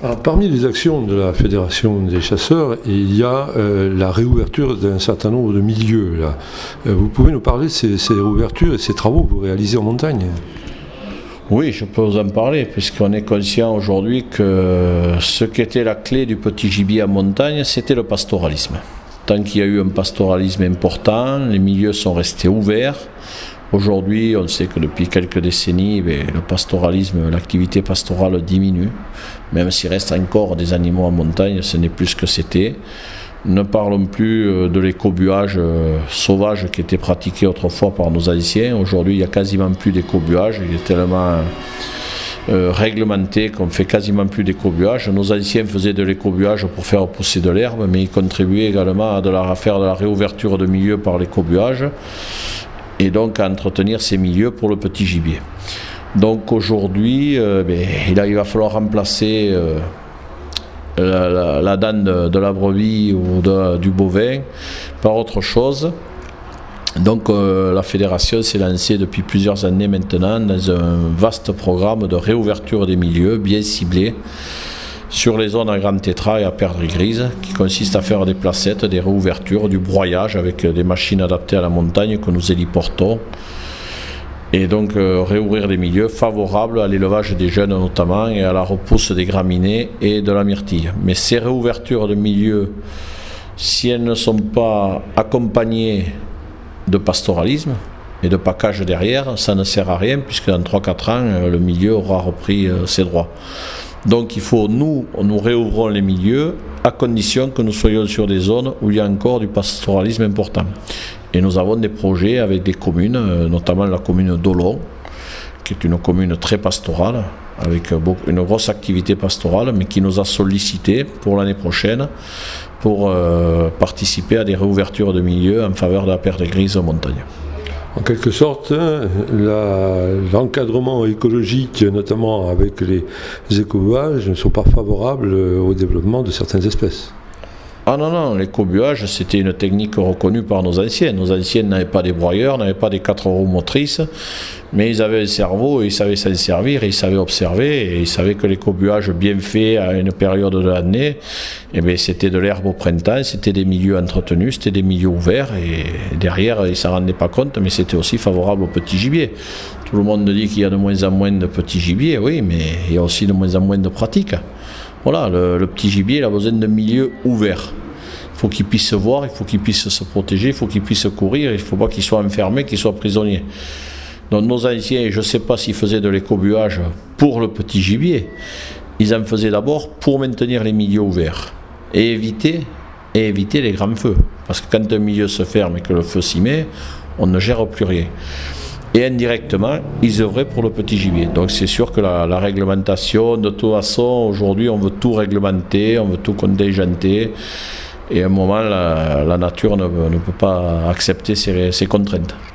Alors, parmi les actions de la Fédération des chasseurs, il y a la réouverture d'un certain nombre de milieux. Là. Vous pouvez nous parler de ces réouvertures et ces travaux que vous réalisez en montagne ? Oui, je peux vous en parler, puisqu'on est conscient aujourd'hui que ce qui était la clé du petit gibier en montagne, c'était le pastoralisme. Tant qu'il y a eu un pastoralisme important, les milieux sont restés ouverts. Aujourd'hui, on sait que depuis quelques décennies, le pastoralisme, l'activité pastorale diminue. Même s'il reste encore des animaux en montagne, ce n'est plus ce que c'était. Ne parlons plus de l'écobuage sauvage qui était pratiqué autrefois par nos anciens. Aujourd'hui, il n'y a quasiment plus d'écobuage. Il est tellement réglementé qu'on ne fait quasiment plus d'écobuage. Nos anciens faisaient de l'écobuage pour faire pousser de l'herbe, mais ils contribuaient également à faire de la réouverture de milieux par l'écobuage et donc à entretenir ces milieux pour le petit gibier. Donc aujourd'hui, il va falloir remplacer la dinde de la brebis ou du bovin par autre chose. Donc la fédération s'est lancée depuis plusieurs années maintenant dans un vaste programme de réouverture des milieux bien ciblés sur les zones à grande tétra et à perdrix grise, qui consiste à faire des placettes, des réouvertures, du broyage avec des machines adaptées à la montagne que nous héliportons, et donc réouvrir des milieux favorables à l'élevage des jeunes notamment et à la repousse des graminées et de la myrtille. Mais ces réouvertures de milieux, si elles ne sont pas accompagnées de pastoralisme et de package derrière, ça ne sert à rien, puisque dans 3-4 ans, le milieu aura repris ses droits. Donc il faut, nous réouvrons les milieux à condition que nous soyons sur des zones où il y a encore du pastoralisme important. Et nous avons des projets avec des communes, notamment la commune d'Olon, qui est une commune très pastorale, avec une grosse activité pastorale, mais qui nous a sollicité pour l'année prochaine pour participer à des réouvertures de milieux en faveur de la perdrix grise en montagne. En quelque sorte, l'encadrement écologique, notamment avec les écobuages, ne sont pas favorables au développement de certaines espèces. Ah non, l'écobuage, c'était une technique reconnue par nos anciens. Nos anciens n'avaient pas des broyeurs, n'avaient pas des 4 roues motrices, mais ils avaient un cerveau et ils savaient s'en servir, et ils savaient observer, et ils savaient que l'écobuage bien fait à une période de l'année, c'était de l'herbe au printemps, c'était des milieux entretenus, c'était des milieux ouverts, et derrière, ils ne s'en rendaient pas compte, mais c'était aussi favorable au petit gibier. Tout le monde dit qu'il y a de moins en moins de petits gibiers, oui, mais il y a aussi de moins en moins de pratiques. Voilà, le petit gibier, il a besoin d'un milieu ouvert. Il faut qu'il puisse se voir, il faut qu'il puisse se protéger, il faut qu'il puisse courir, il ne faut pas qu'il soit enfermé, qu'il soit prisonnier. Donc nos anciens, je ne sais pas s'ils faisaient de l'écobuage pour le petit gibier, ils en faisaient d'abord pour maintenir les milieux ouverts et éviter les grands feux. Parce que quand un milieu se ferme et que le feu s'y met, on ne gère plus rien. Et indirectement, ils œuvraient pour le petit gibier. Donc c'est sûr que la réglementation, de toute façon, aujourd'hui, on veut tout réglementer, on veut tout contingenter. Et à un moment, la nature ne peut pas accepter ces contraintes.